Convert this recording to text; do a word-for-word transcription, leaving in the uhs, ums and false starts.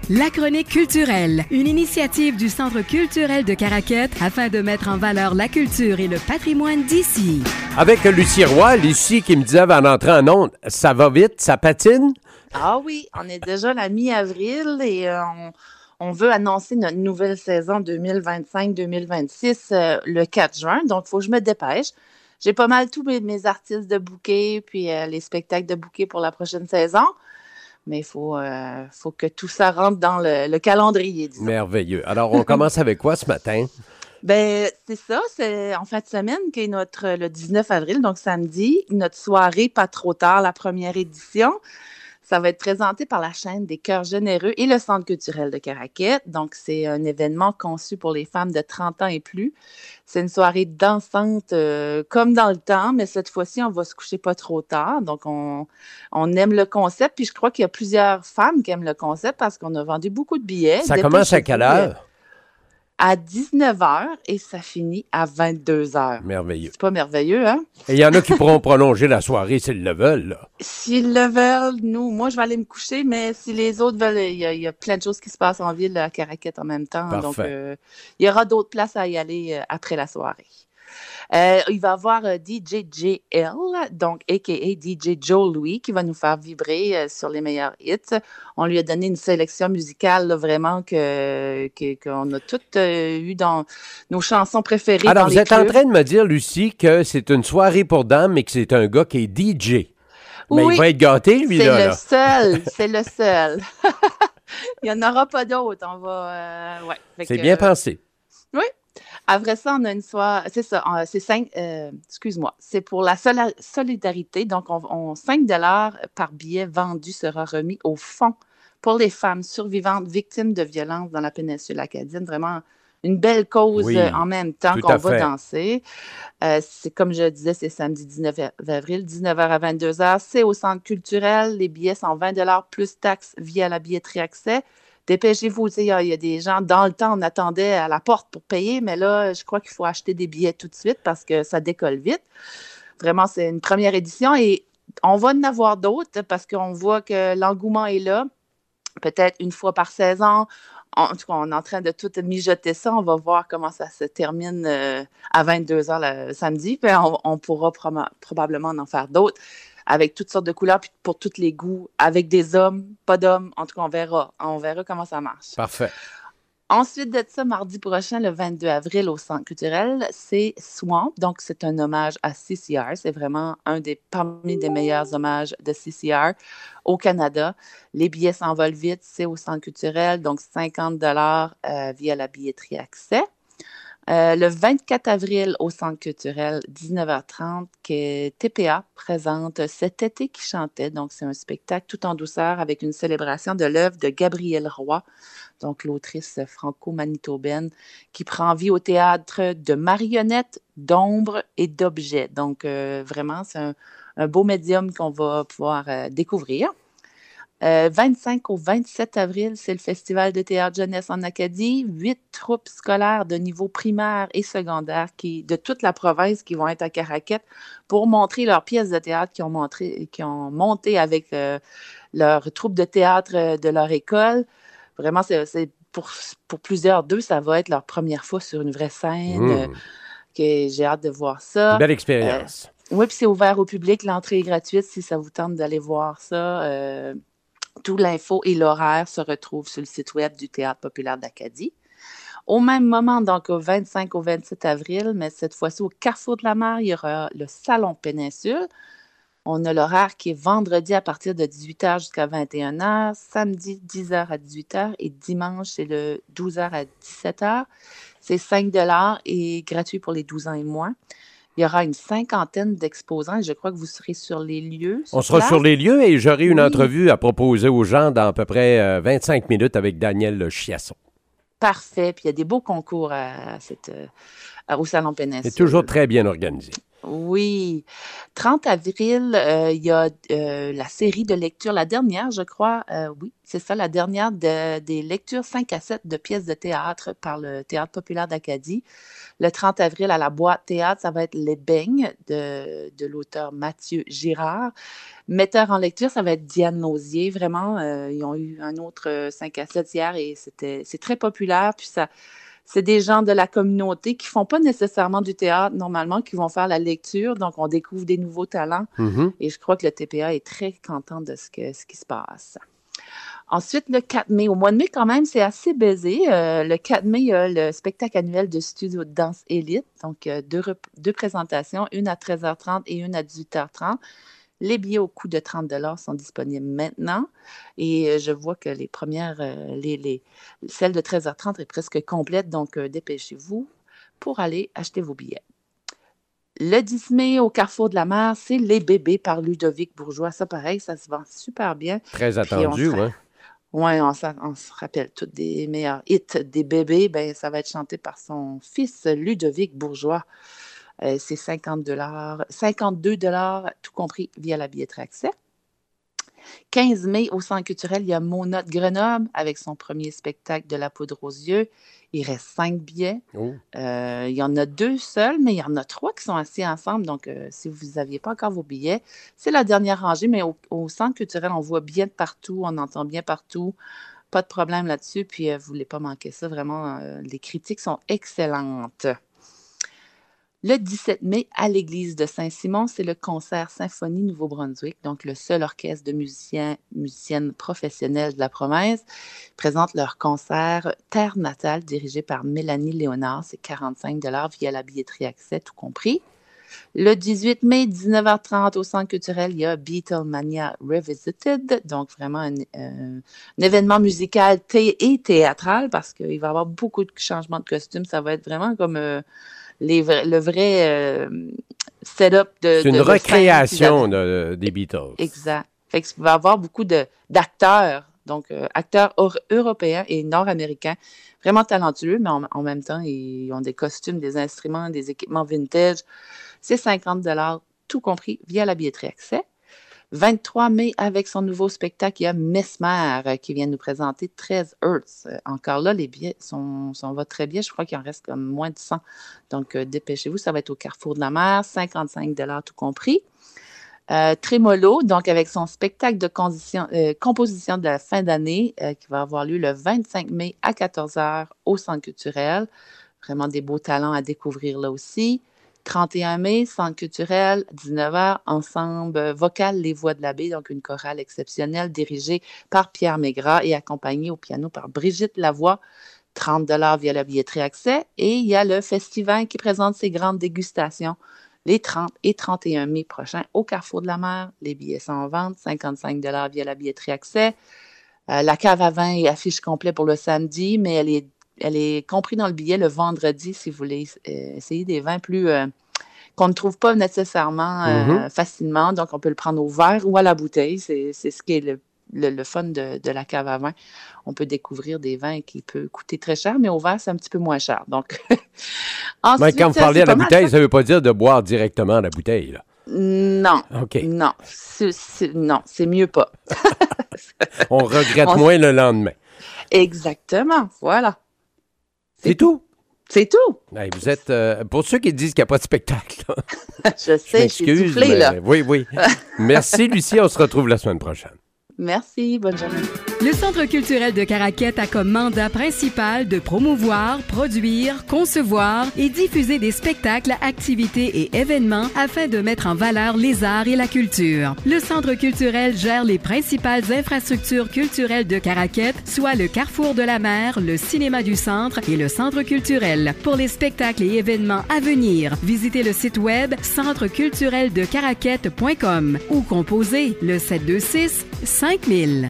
La chronique culturelle, une initiative du Centre culturel de Caraquette afin de mettre en valeur la culture et le patrimoine d'ici. Avec Lucie Roy, Lucie qui me disait en entrant en onde, ça va vite, ça patine? Ah oui, on est déjà la mi-avril et euh, on, on veut annoncer notre nouvelle saison deux mille vingt-cinq deux mille vingt-six euh, le quatre juin, donc il faut que je me dépêche. J'ai pas mal tous mes, mes artistes de bouquet puis euh, les spectacles de bouquet pour la prochaine saison. Mais il faut, euh, faut que tout ça rentre dans le, le calendrier, disons. Merveilleux. Alors, on commence avec quoi ce matin? Ben, c'est ça, c'est en fin de semaine qui est notre, le dix-neuf avril, donc samedi, notre soirée Pas trop tard, la première édition. Ça va être présenté par la chaîne des Cœurs généreux et le Centre culturel de Caraquette. Donc, c'est un événement conçu pour les femmes de trente ans et plus. C'est une soirée dansante euh, comme dans le temps, mais cette fois-ci, on va se coucher pas trop tard. Donc, on, on aime le concept. Puis, je crois qu'il y a plusieurs femmes qui aiment le concept parce qu'on a vendu beaucoup de billets. Ça commence à quelle heure? À dix-neuf heures et ça finit à vingt-deux heures. Merveilleux. C'est pas merveilleux, hein? Et il y en a qui pourront prolonger la soirée s'ils le veulent, là. S'ils le veulent, nous, moi, je vais aller me coucher, mais si les autres veulent, il y a, il y a plein de choses qui se passent en ville, à Caraquette en même temps. Parfait. Donc, euh, il y aura d'autres places à y aller euh, après la soirée. Euh, il va y avoir euh, D J J L, donc a k a. D J Joe Louis, qui va nous faire vibrer euh, sur les meilleurs hits. On lui a donné une sélection musicale là, vraiment que, que, qu'on a toutes euh, eu dans nos chansons préférées. Alors, dans vous les êtes clubs. en train de me dire, Lucie, que c'est une soirée pour dames, mais que c'est un gars qui est D J. Mais Oui, il va être gâté, lui, c'est là. le là. seul, c'est le seul. Il n'y en aura pas d'autres. On va, euh, ouais. Fait C'est que, bien euh, pensé. Oui. Après ça, on a une soirée. C'est ça. euh, C'est cinq. euh, excuse-moi. C'est pour la sola- solidarité. Donc, on, on- cinq dollars par billet vendu sera remis au fonds pour les femmes survivantes victimes de violences dans la péninsule acadienne. Vraiment une belle cause Oui, euh, en même temps tout qu'on à va fait. danser. Euh, c'est comme je disais, c'est samedi dix-neuf avril, dix-neuf heures à vingt-deux heures. C'est au centre culturel. Les billets sont vingt dollars plus taxes via la billetterie accès. Dépêchez-vous, tu sais, il y, a- il y a des gens, dans le temps, on attendait à la porte pour payer, mais là, je crois qu'il faut acheter des billets tout de suite parce que ça décolle vite. Vraiment, c'est une première édition et on va en avoir d'autres parce qu'on voit que l'engouement est là, peut-être une fois par saison. En tout cas, on est en train de tout mijoter ça. On va voir comment ça se termine euh, à vingt-deux heures le samedi. Puis on, on pourra proba- probablement en faire d'autres avec toutes sortes de couleurs, puis pour tous les goûts, avec des hommes, pas d'hommes. En tout cas, on verra. On verra comment ça marche. Parfait. Ensuite de ça, mardi prochain, le vingt-deux avril, au Centre culturel, c'est Swamp. Donc, c'est un hommage à C C R. C'est vraiment un des parmi des meilleurs hommages de C C R au Canada. Les billets s'envolent vite. C'est au Centre culturel, donc cinquante dollars euh, via la billetterie accès. Euh, le vingt-quatre avril, au Centre culturel, dix-neuf heures trente, que T P A présente Cet été qui chantait. Donc, c'est un spectacle tout en douceur avec une célébration de l'œuvre de Gabrielle Roy, donc l'autrice franco-manitobaine, qui prend vie au théâtre de marionnettes, d'ombres et d'objets. Donc, euh, vraiment, c'est un, un beau médium qu'on va pouvoir euh, découvrir. Euh, vingt-cinq au vingt-sept avril, c'est le Festival de théâtre jeunesse en Acadie. Huit troupes scolaires de niveau primaire et secondaire qui, de toute la province qui vont être à Caraquette pour montrer leurs pièces de théâtre qui ont, montré, qui ont monté avec euh, leur troupe de théâtre euh, de leur école. Vraiment, c'est, c'est pour, pour plusieurs d'eux, ça va être leur première fois sur une vraie scène. Mmh. Euh, que j'ai hâte de voir ça. Une belle expérience. Euh, oui, puis c'est ouvert au public. L'entrée est gratuite si ça vous tente d'aller voir ça. Euh, Tout l'info et l'horaire se retrouvent sur le site web du Théâtre populaire d'Acadie. Au même moment, donc au vingt-cinq au vingt-sept avril, mais cette fois-ci au Carrefour de la Mer, il y aura le Salon Péninsule. On a l'horaire qui est vendredi à partir de dix-huit heures jusqu'à vingt et une heures, samedi dix heures à dix-huit heures et dimanche, c'est le douze heures à dix-sept heures. C'est cinq dollars et gratuit pour les douze ans et moins. Il y aura une cinquantaine d'exposants et je crois que vous serez sur les lieux. Sur On sera place. sur les lieux et j'aurai une Oui. entrevue à proposer aux gens dans à peu près euh, vingt-cinq minutes avec Daniel Chiasson. Parfait. Puis il y a des beaux concours à cette, euh, au Salon Péninsule. C'est toujours très bien organisé. Oui. trente avril, euh, il y a euh, la série de lecture, la dernière, je crois, euh, oui, c'est ça, la dernière de- des lectures cinq à sept de pièces de théâtre par le Théâtre populaire d'Acadie. Le trente avril, à la Boîte Théâtre, ça va être Les Beignes de, de l'auteur Mathieu Girard. Metteur en lecture, ça va être Diane Nausier. Vraiment, euh, ils ont eu un autre euh, cinq à sept hier et c'était, c'est très populaire. Puis ça, c'est des gens de la communauté qui font pas nécessairement du théâtre normalement, qui vont faire la lecture. Donc, on découvre des nouveaux talents. Mhm. Et je crois que le T P A est très content de ce, que, ce qui se passe. Ensuite, le quatre mai. Au mois de mai, quand même, c'est assez baisé. Euh, le quatre mai, il y a le spectacle annuel de Studio de danse Élite. Donc, euh, deux, rep- deux présentations, une à treize heures trente et une à dix-huit heures trente. Les billets au coût de trente dollars sont disponibles maintenant. Et euh, je vois que les premières, euh, les, les, celle de treize heures trente est presque complète. Donc, euh, dépêchez-vous pour aller acheter vos billets. Le dix mai, au Carrefour de la Mer, c'est Les Bébés par Ludovic Bourgeois. Ça, pareil, ça se vend super bien. Très Puis on attendu, se, oui. ouais, on, s'en- on se rappelle tous des meilleurs hits des bébés. Ben, ça va être chanté par son fils Ludovic Bourgeois. Euh, c'est cinquante dollars, cinquante-deux dollars, tout compris via la billetterie accès. quinze mai, au Centre culturel, il y a Mona de Grenoble avec son premier spectacle de La poudre aux yeux. Il reste cinq billets. Oh. Euh, il y en a deux seuls, mais il y en a trois qui sont assis ensemble. Donc, euh, si vous n'aviez pas encore vos billets, c'est la dernière rangée, mais au, au Centre culturel, on voit bien de partout, on entend bien partout. Pas de problème là-dessus. Puis, euh, vous ne voulez pas manquer ça. Vraiment, euh, les critiques sont excellentes. Le dix-sept mai, à l'église de Saint-Simon, c'est le concert Symphonie Nouveau-Brunswick, donc le seul orchestre de musiciens, musiciennes professionnelles de la province, présente leur concert Terre natale, dirigé par Mélanie Léonard. C'est quarante-cinq dollars via la billetterie accès, tout compris. Le dix-huit mai, dix-neuf heures trente, au Centre culturel, il y a Beatlemania Revisited, donc vraiment un, un, un événement musical thé- et théâtral, parce qu'il va y avoir beaucoup de changements de costumes. Ça va être vraiment comme... Euh, Les vrais, le vrai euh, setup de... C'est une de, de recréation scène, de, des Beatles. exact. Fait qu'il va y avoir beaucoup de, d'acteurs, donc euh, acteurs or, européens et nord-américains, vraiment talentueux, mais en, en même temps, ils ont des costumes, des instruments, des équipements vintage. C'est cinquante dollars, tout compris, via la billetterie accès. vingt-trois mai, avec son nouveau spectacle, il y a Mesmer euh, qui vient nous présenter treize Hertz. Euh, encore là, les billets sont, sont va très bien. Je crois qu'il en reste comme moins de cent. Donc, euh, dépêchez-vous. Ça va être au Carrefour de la Mer, cinquante-cinq dollars tout compris. Euh, Trémolo, donc avec son spectacle de condition, euh, composition de la fin d'année euh, qui va avoir lieu le vingt-cinq mai à quatorze heures au Centre culturel. Vraiment des beaux talents à découvrir là aussi. trente et un mai, Centre culturel, dix-neuf heures, ensemble vocal Les Voix de l'abbé, donc une chorale exceptionnelle dirigée par Pierre Maigrat et accompagnée au piano par Brigitte Lavoie. trente dollars via la billetterie accès. Et il y a le Festival qui présente ses grandes dégustations les trente et trente et un mai prochains au Carrefour de la Mer. Les billets sont en vente, cinquante-cinq dollars via la billetterie accès. Euh, la cave à vin est affiche complet pour le samedi, mais elle est Elle est comprise dans le billet le vendredi si vous voulez euh, essayer des vins plus euh, qu'on ne trouve pas nécessairement euh, Mm-hmm. facilement. Donc, on peut le prendre au verre ou à la bouteille. C'est, c'est ce qui est le, le, le fun de, de la cave à vin. On peut découvrir des vins qui peuvent coûter très cher, mais au verre, c'est un petit peu moins cher. Donc, ensuite, Mais quand vous parlez c'est à la pas mal bouteille, ça. ça ne veut pas dire de boire directement à la bouteille, là. Non, OK. non, c'est, c'est- non, c'est mieux pas. On regrette On- moins le lendemain. Exactement, voilà. C'est tout. C'est tout. Hey, vous êtes... euh, pour ceux qui disent qu'il n'y a pas de spectacle, là, Je je sais, je suis m'excuse, soufflée, mais... là. Oui, oui. Merci, Lucie. On se retrouve la semaine prochaine. Merci, bonne journée. Le Centre culturel de Caraquette a comme mandat principal de promouvoir, produire, concevoir et diffuser des spectacles, activités et événements afin de mettre en valeur les arts et la culture. Le Centre culturel gère les principales infrastructures culturelles de Caraquette, soit le Carrefour de la Mer, le Cinéma du Centre et le Centre culturel. Pour les spectacles et événements à venir, visitez le site web centre culturel de caraquette point com ou composez le sept deux six cinq mille.